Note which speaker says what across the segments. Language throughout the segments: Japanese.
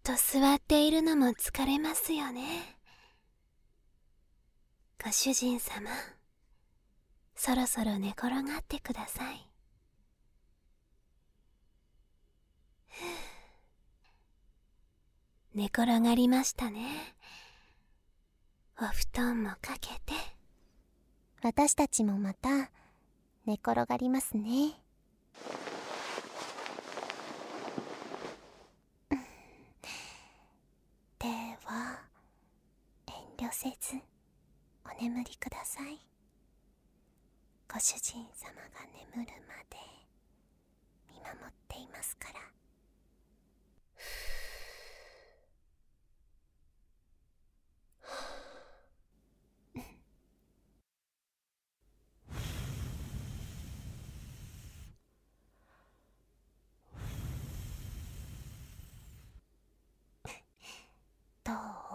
Speaker 1: と座っているのも疲れますよね。ご主人様、そろそろ寝転がってください。寝転がりましたね。お布団もかけて。
Speaker 2: 私たちもまた寝転がりますね。では遠慮せずお眠りください。ご主人様が眠るまで見守っていますから。どう？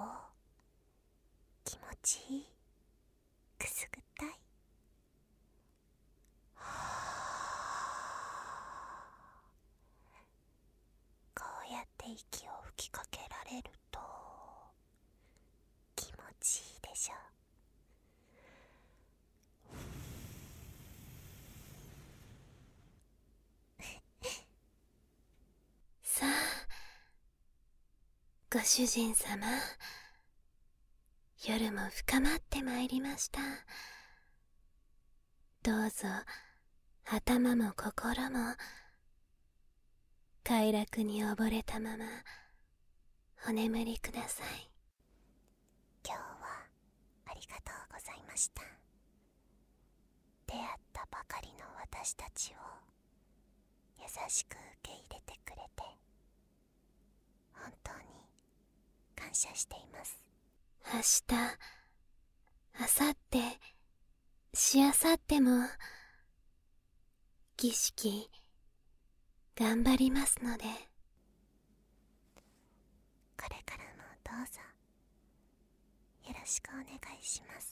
Speaker 2: 気持ちいい？くすぐったい？こうやって息を吹きかけられると気持ちいいでしょ。
Speaker 1: さあ、ご主人様、夜も深まってまいりました。どうぞ頭も心も快楽に溺れたままお眠りください。
Speaker 2: 今日はありがとうございました。出会ったばかりの私たちを優しく受け入れてくれて本当に感謝しています。
Speaker 1: 明日、明後日、しあさっても儀式頑張りますので。
Speaker 2: これからもどうぞよろしくお願いします。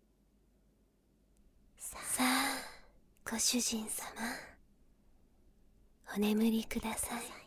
Speaker 2: さ
Speaker 1: あ、ご主人様、お眠りください。